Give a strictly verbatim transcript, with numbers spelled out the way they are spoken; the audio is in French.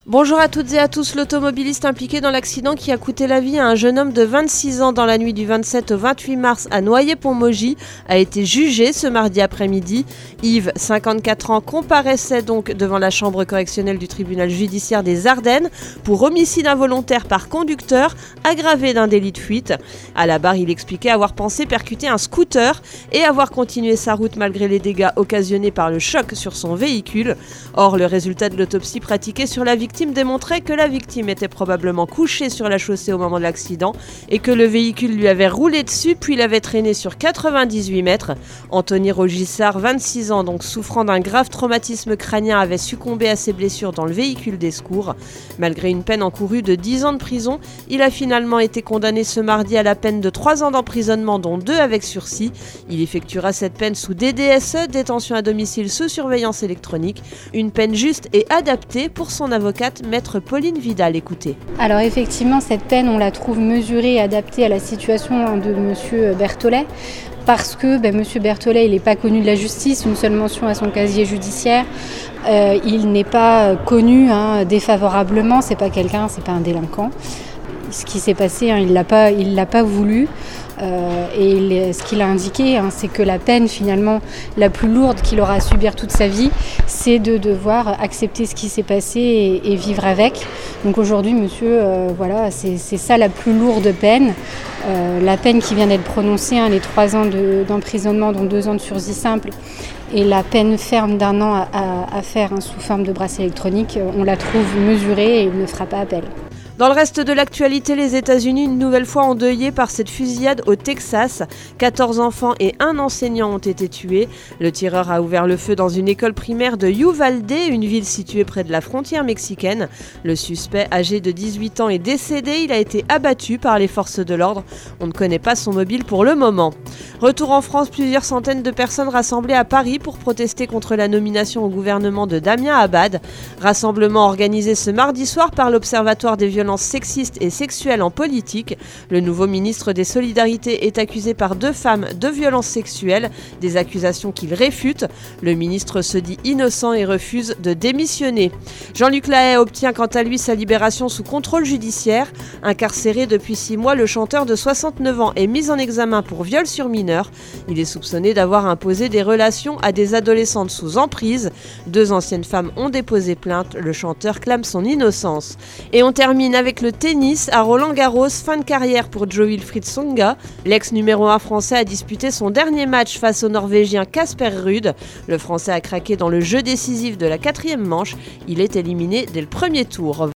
Bonjour à toutes et à tous. L'automobiliste impliqué dans l'accident qui a coûté la vie à un jeune homme de vingt-six ans dans la nuit du vingt-sept au vingt-huit mars à Noyers-Pont-Maugis a été jugé ce mardi après-midi. Yves, cinquante-quatre ans, comparaissait donc devant la chambre correctionnelle du tribunal judiciaire des Ardennes pour homicide involontaire par conducteur aggravé d'un délit de fuite. À la barre, il expliquait avoir pensé percuter un scooter et avoir continué sa route malgré les dégâts occasionnés par le choc sur son véhicule. Or, le résultat de l'autopsie pratiquée sur la victime démontrait que la victime était probablement couchée sur la chaussée au moment de l'accident et que le véhicule lui avait roulé dessus puis l'avait traîné sur quatre-vingt-dix-huit mètres. Anthony Rogissard, vingt-six ans, donc souffrant d'un grave traumatisme crânien, avait succombé à ses blessures dans le véhicule des secours. Malgré une peine encourue de dix ans de prison, il a finalement été condamné ce mardi à la peine de trois ans d'emprisonnement, dont deux avec sursis. Il effectuera cette peine sous D D S E, détention à domicile sous surveillance électronique, une peine juste et adaptée pour son avocate Maître Pauline Vidal. Écoutez. Alors effectivement, cette peine, on la trouve mesurée et adaptée à la situation de Monsieur Berthollet, parce que ben, Monsieur Berthollet, il n'est pas connu de la justice, une seule mention à son casier judiciaire. Euh, il n'est pas connu hein, défavorablement, c'est pas quelqu'un, c'est pas un délinquant. Ce qui s'est passé, hein, il l'a pas, il l'a pas voulu. Euh, et il, ce qu'il a indiqué, hein, c'est que la peine finalement la plus lourde qu'il aura à subir toute sa vie, c'est de devoir accepter ce qui s'est passé et, et vivre avec. Donc aujourd'hui, monsieur, euh, voilà, c'est, c'est ça la plus lourde peine. Euh, la peine qui vient d'être prononcée, hein, les trois ans de, d'emprisonnement, dont deux ans de sursis simple, et la peine ferme d'un an à, à, à faire hein, sous forme de bracelet électronique, on la trouve mesurée et il ne fera pas appel. Dans le reste de l'actualité, les États-Unis, une nouvelle fois endeuillés par cette fusillade au Texas. quatorze enfants et un enseignant ont été tués. Le tireur a ouvert le feu dans une école primaire de Uvalde, une ville située près de la frontière mexicaine. Le suspect, âgé de dix-huit ans, est décédé. Il a été abattu par les forces de l'ordre. On ne connaît pas son mobile pour le moment. Retour en France, plusieurs centaines de personnes rassemblées à Paris pour protester contre la nomination au gouvernement de Damien Abad. Rassemblement organisé ce mardi soir par l'Observatoire des violences sexistes et sexuelles en politique. Le nouveau ministre des Solidarités est accusé par deux femmes de violences sexuelles, des accusations qu'il réfute. Le ministre se dit innocent et refuse de démissionner. Jean-Luc Lahaye obtient quant à lui sa libération sous contrôle judiciaire. Incarcéré depuis six mois, le chanteur de soixante-neuf ans est mis en examen pour viol sur mineur. Il est soupçonné d'avoir imposé des relations à des adolescentes sous emprise. Deux anciennes femmes ont déposé plainte. Le chanteur clame son innocence. Et on termine avec le tennis à Roland-Garros, fin de carrière pour Jo-Wilfried Tsonga. L'ex numéro un français a disputé son dernier match face au Norvégien Casper Ruud. Le français a craqué dans le jeu décisif de la quatrième manche. Il est éliminé dès le premier tour.